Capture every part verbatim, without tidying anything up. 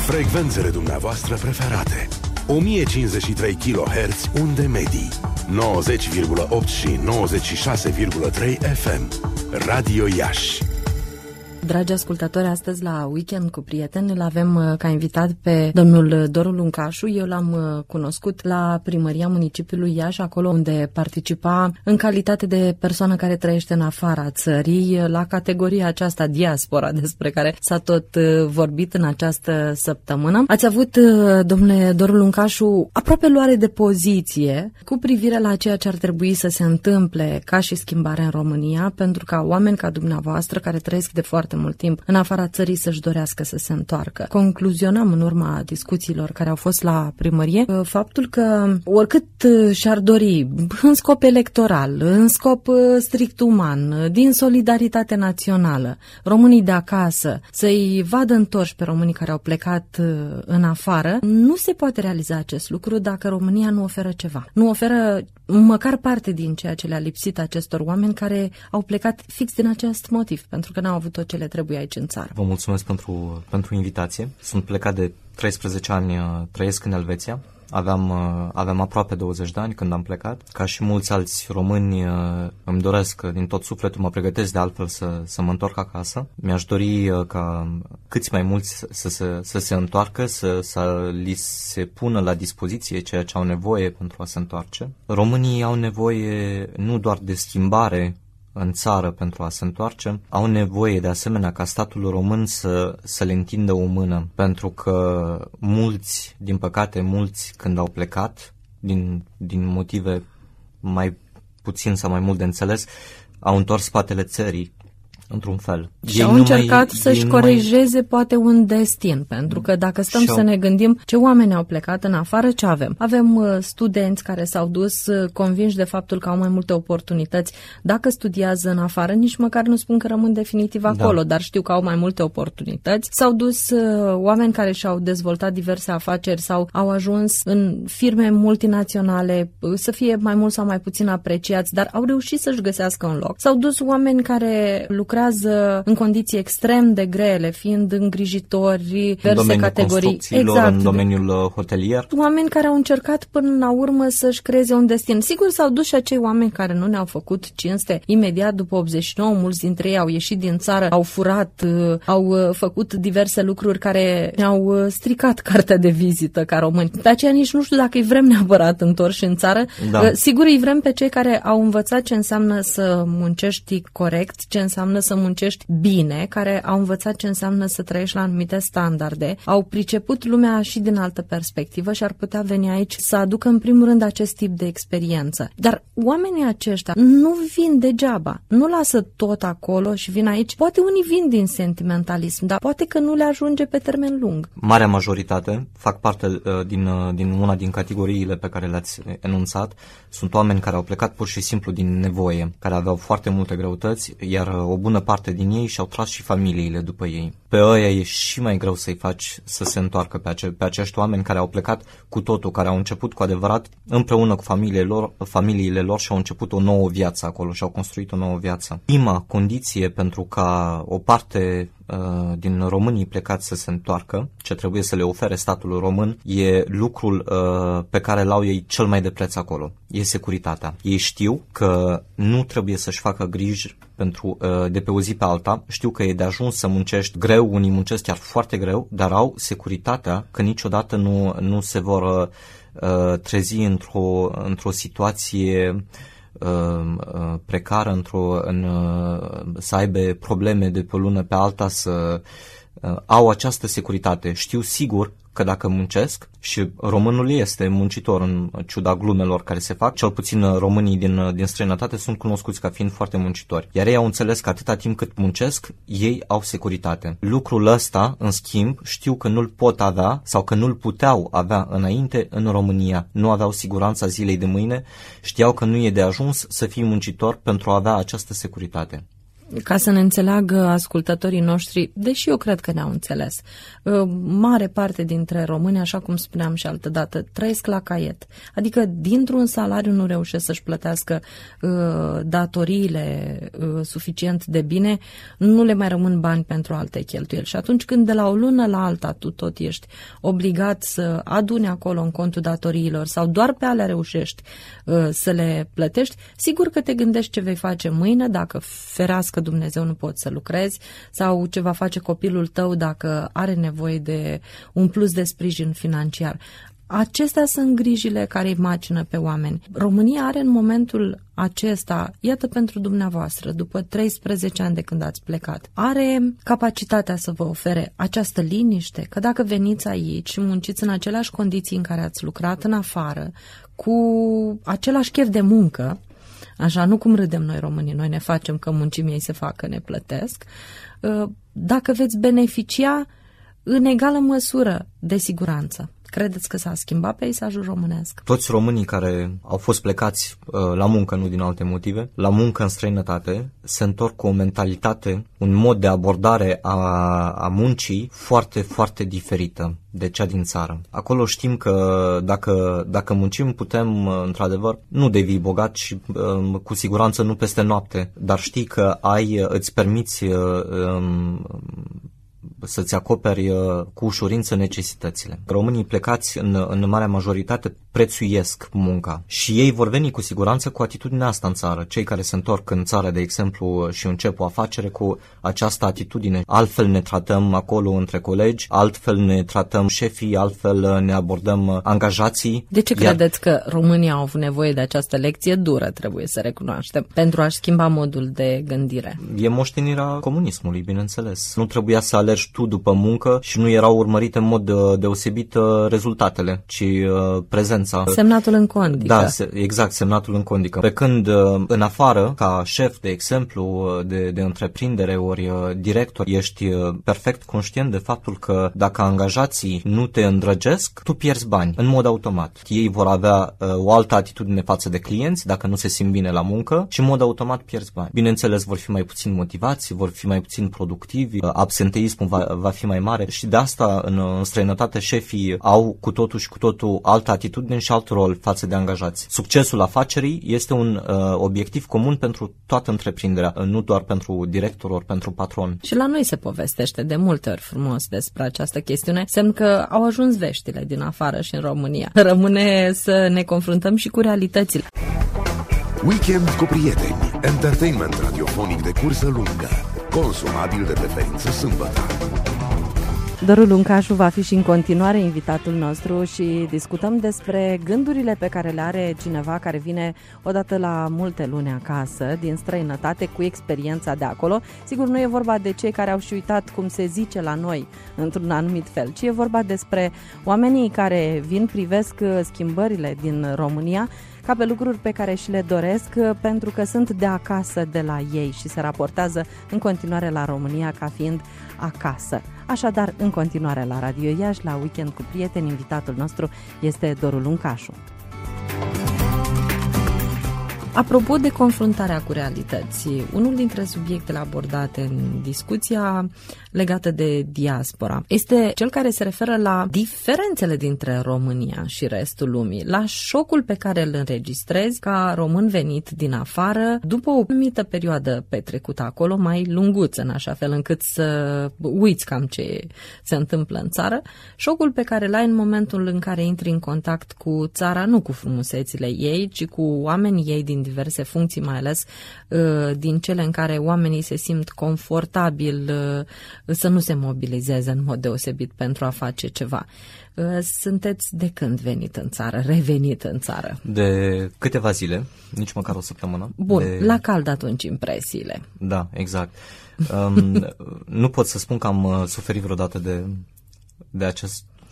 Frecvențele dumneavoastră preferate. o mie cincizeci și trei kilohertz unde medii, nouăzeci virgulă opt și nouăzeci și șase virgulă trei F M. Radio Iași. Dragi ascultători, astăzi la Weekend cu prieteni îl avem ca invitat pe domnul Doru Luncașu. Eu l-am cunoscut la primăria municipiului Iași, acolo unde participa în calitate de persoană care trăiește în afara țării, la categoria aceasta diaspora despre care s-a tot vorbit în această săptămână. Ați avut, domnule Doru Luncașu, aproape luare de poziție cu privire la ceea ce ar trebui să se întâmple ca și schimbare în România, pentru ca oameni ca dumneavoastră, care trăiesc de foarte mult timp în afara țării, să-și dorească să se întoarcă. Concluzionam în urma discuțiilor care au fost la primărie faptul că oricât și-ar dori, în scop electoral, în scop strict uman, din solidaritate națională, românii de acasă, să-i vadă întorși pe românii care au plecat în afară, nu se poate realiza acest lucru dacă România nu oferă ceva. Nu oferă măcar parte din ceea ce le-a lipsit acestor oameni care au plecat fix din acest motiv, pentru că n-au avut tot ce le trebuie aici în țară. Vă mulțumesc pentru, pentru invitație. Sunt plecat de treisprezece ani, trăiesc în Elveția. Aveam, aveam aproape douăzeci de ani când am plecat. Ca și mulți alți români, îmi doresc din tot sufletul, mă pregătesc de altfel să, să mă întorc acasă. Mi-aș dori ca câți mai mulți să se, să se întoarcă, să, să li se pună la dispoziție ceea ce au nevoie pentru a se întoarce. Românii au nevoie nu doar de schimbare în țară pentru a se întoarce, au nevoie de asemenea ca statul român să, să le întindă o mână, pentru că mulți, din păcate, mulți când au plecat, din, din motive mai puțin sau mai mult de înțeles, au întors spatele țării, într-un fel. Și ei au încercat mai, să-și corecteze mai... poate un destin, pentru că dacă stăm și-au... să ne gândim ce oameni au plecat în afară, ce avem? Avem uh, studenți care s-au dus uh, convinși de faptul că au mai multe oportunități. Dacă studiază în afară, nici măcar nu spun că rămân definitiv acolo, da. Dar știu că au mai multe oportunități. S-au dus uh, oameni care și-au dezvoltat diverse afaceri sau au ajuns în firme multinaționale, uh, să fie mai mult sau mai puțin apreciați, dar au reușit să-și găsească un loc. S-au dus oameni care lucrează în condiții extrem de grele, fiind îngrijitori, diverse categorii. Exact. În domeniul hotelier. Oameni care au încercat până la urmă să-și creeze un destin. Sigur, s-au dus și acei oameni care nu ne-au făcut cinste imediat după optzeci și nouă. Mulți dintre ei au ieșit din țară, au furat, au făcut diverse lucruri care ne-au stricat cartea de vizită ca români. De aceea nici nu știu dacă îi vrem neapărat întorși în țară. Da. Sigur, îi vrem pe cei care au învățat ce înseamnă să muncești corect, ce înseamnă să muncești bine, care au învățat ce înseamnă să trăiești la anumite standarde, au priceput lumea și din altă perspectivă și ar putea veni aici să aducă în primul rând acest tip de experiență. Dar oamenii aceștia nu vin degeaba, nu lasă tot acolo și vin aici. Poate unii vin din sentimentalism, dar poate că nu le ajunge pe termen lung. Marea majoritate fac parte uh, din, uh, din una din categoriile pe care le-ați enunțat. Sunt oameni care au plecat pur și simplu din nevoie, care aveau foarte multe greutăți, iar uh, o bună parte din ei și-au tras și familiile după ei. Pe ăia e și mai greu să-i faci să se întoarcă pe, ace- pe acești oameni care au plecat cu totul, care au început cu adevărat împreună cu familiile lor, familiile lor și au început o nouă viață acolo și au construit o nouă viață. Prima condiție pentru ca o parte uh, din românii plecați să se întoarcă, ce trebuie să le ofere statul român, e lucrul uh, pe care l-au ei cel mai de preț acolo. E securitatea. Ei știu că nu trebuie să-și facă griji pentru, uh, de pe o zi pe alta. Știu că e de ajuns să muncești greu, unii muncesc chiar foarte greu, dar au securitatea că niciodată nu, nu se vor uh, trezi într-o, într-o situație uh, precară, într-o, în, uh, să aibă probleme de pe o lună pe alta, să uh, au această securitate. Știu sigur că dacă muncesc, și românul este muncitor în ciuda glumelor care se fac, cel puțin românii din, din străinătate sunt cunoscuți ca fiind foarte muncitori. Iar ei au înțeles că atâta timp cât muncesc, ei au securitate. Lucrul ăsta, în schimb, știu că nu-l pot avea sau că nu-l puteau avea înainte în România. Nu aveau siguranța zilei de mâine, știau că nu e de ajuns să fii muncitor pentru a avea această securitate. ca să ne înțeleagă ascultătorii noștri, deși eu cred că ne-au înțeles, mare parte dintre români, așa cum spuneam și altădată, trăiesc la caiet. Adică dintr-un salariu nu reușesc să-și plătească datoriile suficient de bine, nu le mai rămân bani pentru alte cheltuieli. Și atunci când de la o lună la alta tu tot ești obligat să aduni acolo în contul datoriilor sau doar pe alea reușești să le plătești, sigur că te gândești ce vei face mâine dacă, ferească Dumnezeu, nu poți să lucrezi, sau ce va face copilul tău dacă are nevoie de un plus de sprijin financiar. Acestea sunt grijile care îi macină pe oameni. România are în momentul acesta, iată pentru dumneavoastră, după treisprezece ani de când ați plecat, are capacitatea să vă ofere această liniște, că dacă veniți aici și munciți în aceleași condiții în care ați lucrat în afară, cu același chef de muncă, așa, nu cum râdem noi românii, noi ne facem că muncim, ei se fac că ne plătesc, dacă veți beneficia în egală măsură de siguranță. Credeți că s-a schimbat peisajul românesc? Toți românii care au fost plecați uh, la muncă, nu din alte motive, la muncă în străinătate, se întorc cu o mentalitate, un mod de abordare a, a muncii foarte, foarte diferită de cea din țară. Acolo știm că dacă, dacă muncim putem, într-adevăr, nu devii bogat și uh, cu siguranță nu peste noapte, dar știi că ai, îți permiți uh, um, să-ți acoperi cu ușurință necesitățile. Românii plecați în, în marea majoritate prețuiesc munca și ei vor veni cu siguranță cu atitudinea asta în țară. Cei care se întorc în țară, de exemplu, și încep o afacere cu această atitudine. Altfel ne tratăm acolo între colegi, altfel ne tratăm șefii, altfel ne abordăm angajații. De ce iar... credeți că românii au avut nevoie de această lecție dură, trebuie să recunoaștem, pentru a-și schimba modul de gândire? E moștenirea comunismului, bineînțeles. Nu trebuia să alergi tu după muncă și nu erau urmărite în mod deosebit rezultatele, ci prezența. Semnatul în condică. Da, exact, semnatul în condică. Pe când în afară, ca șef, de exemplu, de, de întreprindere ori director, ești perfect conștient de faptul că dacă angajații nu te îndrăgesc, tu pierzi bani, în mod automat. Ei vor avea o altă atitudine față de clienți, dacă nu se simt bine la muncă și în mod automat pierzi bani. Bineînțeles, vor fi mai puțin motivați, vor fi mai puțin productivi, absenteismul va, va fi mai mare și de asta în, în străinătate șefii au cu totul și cu totul altă atitudine și alt rol față de angajați. Succesul afacerii este un uh, obiectiv comun pentru toată întreprinderea, nu doar pentru director ori pentru patron. Și la noi se povestește de multe ori frumos despre această chestiune, semn că au ajuns veștile din afară și în România. Rămâne să ne confruntăm și cu realitățile. Weekend cu prieteni, entertainment radiofonic de cursă lungă, consumabil de preferință sâmbătă. Doru Luncașu va fi și în continuare invitatul nostru și discutăm despre gândurile pe care le are cineva care vine odată la multe luni acasă, din străinătate, cu experiența de acolo. Sigur, nu e vorba de cei care au și uitat cum se zice la noi într-un anumit fel, ci e vorba despre oamenii care vin, privesc schimbările din România ca pe lucruri pe care și le doresc pentru că sunt de acasă de la ei și se raportează în continuare la România ca fiind acasă. Așadar, în continuare la Radio Iași, la Weekend cu prieteni, invitatul nostru este Doru Luncașu. Apropo de confruntarea cu realității, unul dintre subiectele abordate în discuția legată de diaspora este cel care se referă la diferențele dintre România și restul lumii, la șocul pe care îl înregistrezi ca român venit din afară după o anumită perioadă petrecută acolo, mai lunguță, în așa fel încât să uiți cam ce se întâmplă în țară, șocul pe care l-ai în momentul în care intri în contact cu țara, nu cu frumusețile ei, ci cu oamenii ei din diverse funcții, mai ales uh, din cele în care oamenii se simt confortabil uh, să nu se mobilizeze în mod deosebit pentru a face ceva. Uh, sunteți de când venit în țară, revenit în țară? De câteva zile, nici măcar o săptămână. Bun, de... la cald atunci impresiile. Da, exact. Um, nu pot să spun că am suferit vreodată de, de acest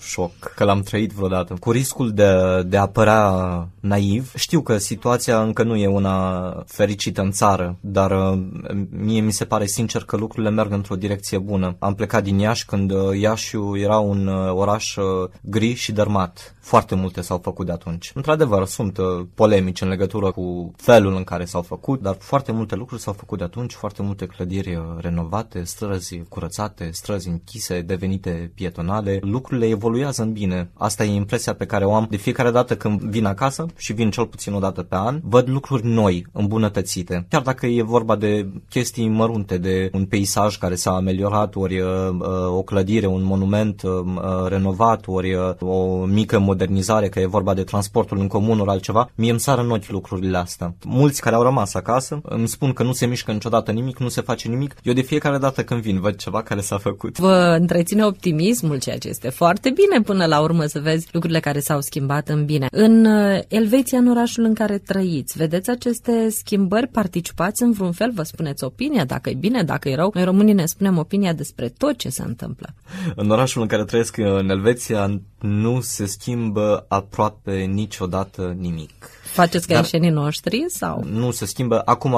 șoc, că l-am trăit vreodată. Cu riscul de, de a părea naiv, știu că situația încă nu e una fericită în țară, dar mie mi se pare sincer că lucrurile merg într-o direcție bună. Am plecat din Iași când Iașiul era un oraș gri și dărmat. Foarte multe s-au făcut de atunci. Într-adevăr, sunt polemici în legătură cu felul în care s-au făcut, dar foarte multe lucruri s-au făcut de atunci, foarte multe clădiri renovate, străzi curățate, străzi închise, devenite pietonale. Lucrurile evoluează în bine. Asta e impresia pe care o am de fiecare dată când vin acasă și vin cel puțin o dată pe an. Văd lucruri noi, îmbunătățite. Chiar dacă e vorba de chestii mărunte, de un peisaj care s-a ameliorat, ori uh, o clădire, un monument uh, renovat, ori uh, o mică modernizare, că e vorba de transportul în comun, ori altceva, mie îmi sară în ochi lucrurile astea. Mulți care au rămas acasă îmi spun că nu se mișcă niciodată nimic, nu se face nimic. Eu de fiecare dată când vin văd ceva care s-a făcut. Vă întreține optimismul, ceea ce este foarte bine până la urmă să vezi lucrurile care s-au schimbat în bine. În Elveția, în orașul în care trăiți, vedeți aceste schimbări? Participați în vreun fel? Vă spuneți opinia, dacă e bine, dacă e rău? Noi românii ne spunem opinia despre tot ce se întâmplă. În orașul în care trăiesc, în Elveția, nu se schimbă aproape niciodată nimic. Faceți ca enșenii noștri sau? Nu se schimbă. Acum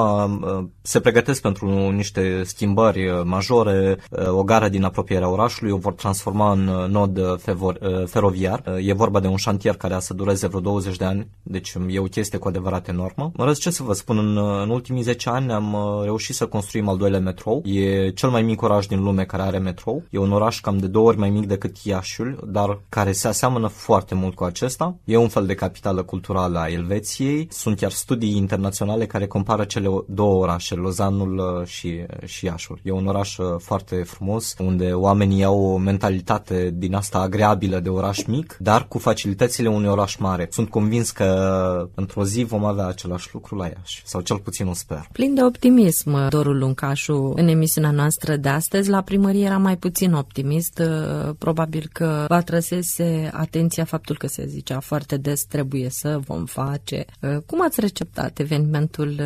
se pregătesc pentru niște schimbări majore. O gară din apropierea orașului o vor transforma în nod feroviar. E vorba de un șantier care a să dureze vreo douăzeci de ani, deci e o chestie cu adevărat enormă. Mă răz, ce să vă spun, în, în ultimii zece ani am reușit să construim al doilea metrou. E cel mai mic oraș din lume care are metrou. E un oraș cam de două ori mai mic decât Iașiul, dar care se aseamănă foarte mult cu acesta. E un fel de capitală culturală a Elveției. Sunt chiar studii internaționale care compară cele două orașe, Lozanul și, și Iașul. E un oraș foarte frumos, unde oamenii au o mentalitate din asta agreabilă de oraș mic, dar cu facilitățile unui oraș mare. Sunt convins că într-o zi vom avea același lucru la Iași, sau cel puțin o sper. Plin de optimism, Doru Luncașu, în emisiunea noastră de astăzi. La primărie era mai puțin optimist, probabil că vă atrăsese atenția faptul că se zicea foarte des trebuie să vom face. Cum ați receptat evenimentul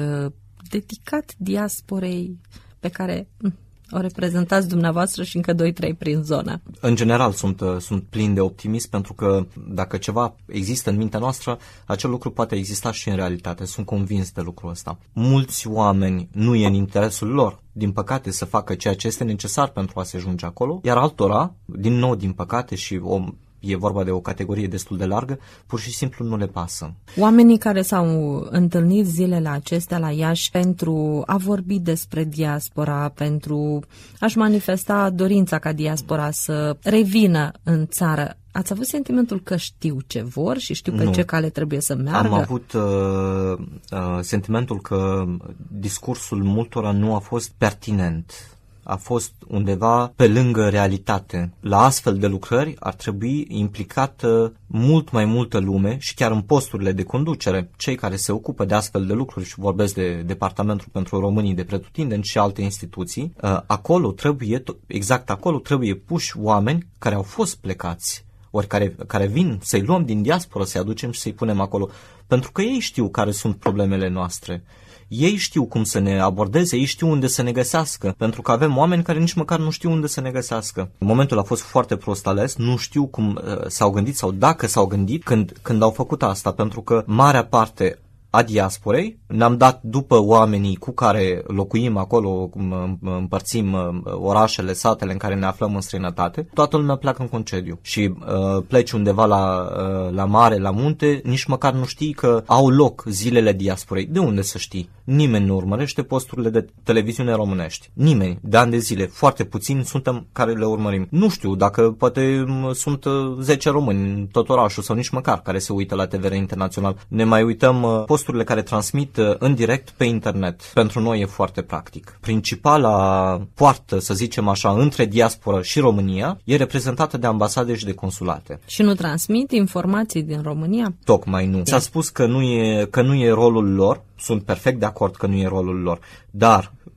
dedicat diasporei pe care o reprezentați dumneavoastră și încă doi trei prin zonă? În general sunt, sunt plin de optimism, pentru că dacă ceva există în mintea noastră, acel lucru poate exista și în realitate. Sunt convins de lucrul ăsta. Mulți oameni nu e în interesul lor, din păcate, să facă ceea ce este necesar pentru a se ajunge acolo, iar altora, din nou din păcate, și o e vorba de o categorie destul de largă, pur și simplu nu le pasă. Oamenii care s-au întâlnit zilele acestea la Iași pentru a vorbi despre diaspora, pentru a-și manifesta dorința ca diaspora să revină în țară, ați avut sentimentul că știu ce vor și știu pe nu. ce cale trebuie să meargă? Am avut uh, uh, sentimentul că discursul multora nu a fost pertinent. A fost undeva pe lângă realitate. La astfel de lucrări ar trebui implicată mult mai multă lume și chiar în posturile de conducere. Cei care se ocupă de astfel de lucruri, și vorbesc de Departamentul pentru Românii de Pretutindeni și alte instituții, acolo trebuie, exact acolo trebuie puși oameni care au fost plecați, ori care, care vin să-i luăm din diaspora, să-i aducem și să-i punem acolo, pentru că ei știu care sunt problemele noastre. Ei știu cum să ne abordeze, ei știu unde să ne găsească, pentru că avem oameni care nici măcar nu știu unde să ne găsească. Momentul a fost foarte prost ales, nu știu cum uh, s-au gândit sau dacă s-au gândit când, când au făcut asta, pentru că marea parte a diasporei ne-am dat după oamenii cu care locuim acolo, împărțim orașele, satele în care ne aflăm în străinătate, toată lumea pleacă în concediu și uh, pleci undeva la, uh, la mare, la munte, nici măcar nu știi că au loc zilele diasporei. De unde să știi? Nimeni nu urmărește posturile de televiziune românești. Nimeni. De ani de zile. Foarte puțini suntem care le urmărim. Nu știu dacă poate sunt zece români în tot orașul sau nici măcar care se uită la T V R Internațional. Ne mai uităm uh, posturile care transmit uh, în direct pe internet. Pentru noi e foarte practic. Principala poartă, să zicem așa, între diaspora și România e reprezentată de ambasade și de consulate. Și nu transmit informații din România? Tocmai nu. S-a spus că nu e, că nu e rolul lor. Sunt perfect de acord că nu e rolul lor, dar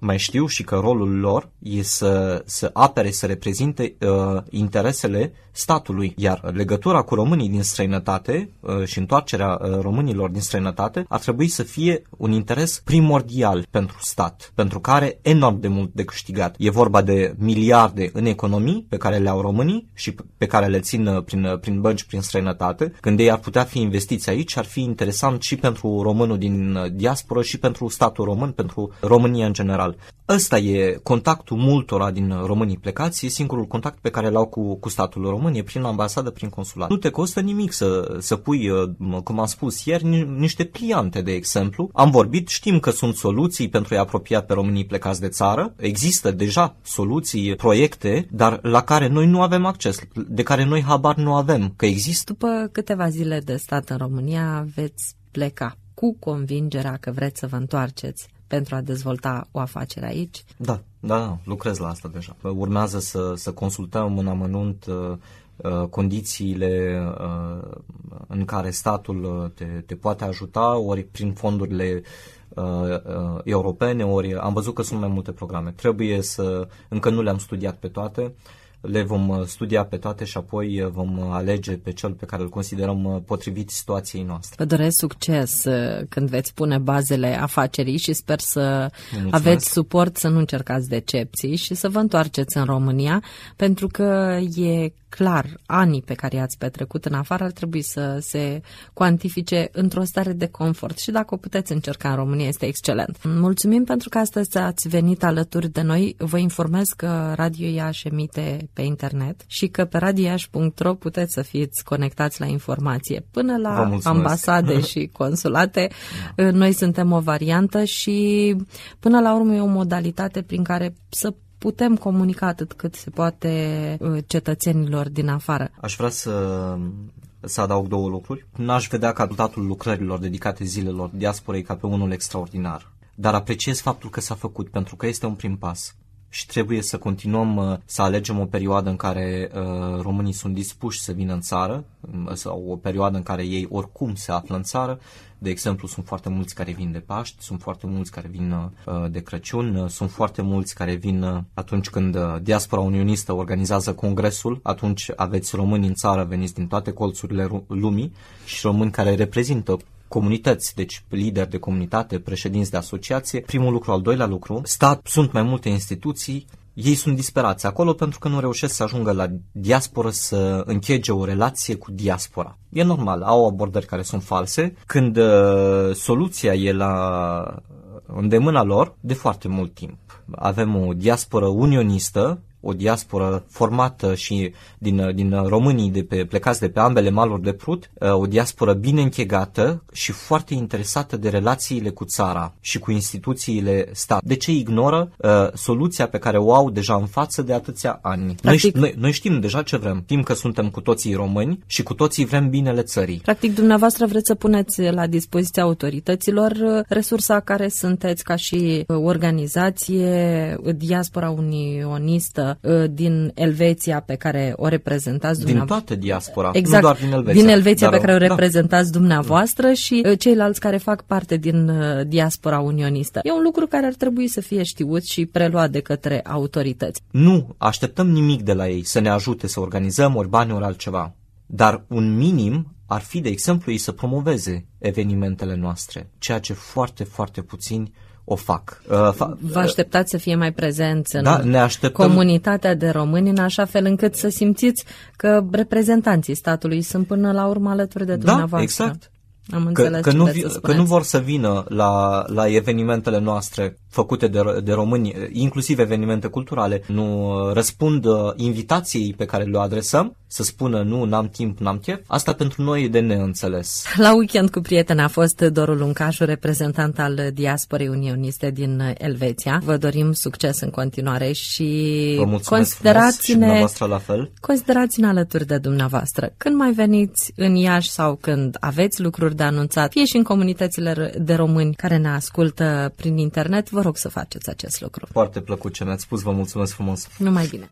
mai știu și că rolul lor e să, să apere, să reprezinte uh, interesele statului, iar legătura cu românii din străinătate uh, și întoarcerea uh, românilor din străinătate ar trebui să fie un interes primordial pentru stat, pentru care are enorm de mult de câștigat. E vorba de miliarde în economii pe care le au românii și pe care le țin prin, prin bănci, prin străinătate. Când ei ar putea fi investiți aici, ar fi interesant și pentru românul din diasporă și pentru statul român, pentru România în general. Ăsta e contactul multora din românii plecați, e singurul contact pe care l-au cu, cu statul român, e prin ambasadă, prin consulat. Nu te costă nimic să, să pui, cum am spus ieri, niște pliante, de exemplu. Am vorbit, știm că sunt soluții pentru a apropia pe românii plecați de țară, există deja soluții, proiecte, dar la care noi nu avem acces, de care noi habar nu avem că există. După câteva zile de stat în România veți pleca cu convingerea că vreți să vă întoarceți pentru a dezvolta o afacere aici? Da, da, da, lucrez la asta deja. Urmează să, să consultăm în amănunt uh, uh, condițiile uh, în care statul te, te poate ajuta, ori prin fondurile uh, uh, europene, ori am văzut că sunt mai multe programe. Trebuie să, încă nu le-am studiat pe toate, le vom studia pe toate și apoi vom alege pe cel pe care îl considerăm potrivit situației noastre. Vă doresc succes când veți pune bazele afacerii și sper să Mulțumesc. Aveți suport, să nu încercați decepții și să vă întoarceți în România, pentru că e clar, anii pe care i-ați petrecut în afară ar trebui să se cuantifice într-o stare de confort și dacă o puteți încerca în România este excelent. Mulțumim pentru că astăzi ați venit alături de noi. Vă informez că Radio Iași emite pe internet și că pe radio iași punct ro puteți să fiți conectați la informație. Până la ambasade și consulate, noi suntem o variantă și până la urmă e o modalitate prin care să putem comunica atât cât se poate cetățenilor din afară. Aș vrea să, să adaug două lucruri. N-aș vedea ca rezultatul lucrărilor dedicate zilelor diasporei ca pe unul extraordinar, dar apreciez faptul că s-a făcut, pentru că este un prim pas. Și trebuie să continuăm uh, să alegem o perioadă în care uh, românii sunt dispuși să vină în țară, sau o perioadă în care ei oricum se află în țară. De exemplu, sunt foarte mulți care vin de Paști, sunt foarte mulți care vin uh, de Crăciun, uh, sunt foarte mulți care vin uh, atunci când uh, diaspora unionistă organizează congresul, atunci aveți români în țară veniți din toate colțurile lumii și români care reprezintă comunități, deci lideri de comunitate, președinți de asociație. Primul lucru, al doilea lucru, stat, sunt mai multe instituții, ei sunt disperați acolo pentru că nu reușesc să ajungă la diasporă să închege o relație cu diaspora. E normal, au abordări care sunt false, când uh, soluția e la îndemâna lor de foarte mult timp. Avem o diasporă unionistă, o diasporă formată și din, din românii de pe, plecați de pe ambele maluri de Prut, o diasporă bine închegată și foarte interesată de relațiile cu țara și cu instituțiile stat. De ce ignoră uh, soluția pe care o au deja în față de atâția ani? Noi, noi, noi știm deja ce vrem. Știm că suntem cu toții români și cu toții vrem binele țării. Practic, dumneavoastră vreți să puneți la dispoziția autorităților resursa care sunteți ca și organizație, diaspora unionistă din Elveția pe care o reprezentați dumneavoastră. Din toată diaspora, exact, nu doar din Elveția. Din Elveția dar, pe care o da. reprezentați dumneavoastră și ceilalți care fac parte din diaspora unionistă. E un lucru care ar trebui să fie știut și preluat de către autorități. Nu așteptăm nimic de la ei să ne ajute să organizăm ori bani, ori altceva. Dar un minim ar fi, de exemplu, ei să promoveze evenimentele noastre, ceea ce foarte, foarte puțini o fac. Vă așteptați să fie mai prezenți în da, ne așteptăm... comunitatea de români, în așa fel încât să simțiți că reprezentanții statului sunt până la urmă alături de dumneavoastră. Da, exact. Am înțeles că, că, nu, vi, că nu vor să vină la, la evenimentele noastre făcute de, de români, inclusiv evenimente culturale, nu răspund invitației pe care le adresăm, să spună nu, n-am timp, n-am chef. Asta pentru noi e de neînțeles. La Weekend cu prieteni a fost Doru Luncașu, reprezentant al diasporei unioniste din Elveția. Vă dorim succes în continuare și vă considerați-ne, și la fel. considerați-ne alături de dumneavoastră. Când mai veniți în Iași sau când aveți lucruri de anunțat, fie și în comunitățile de români care ne ascultă prin internet, vă rog să faceți acest lucru. Foarte plăcut ce mi-ați spus, vă mulțumesc frumos. Numai bine.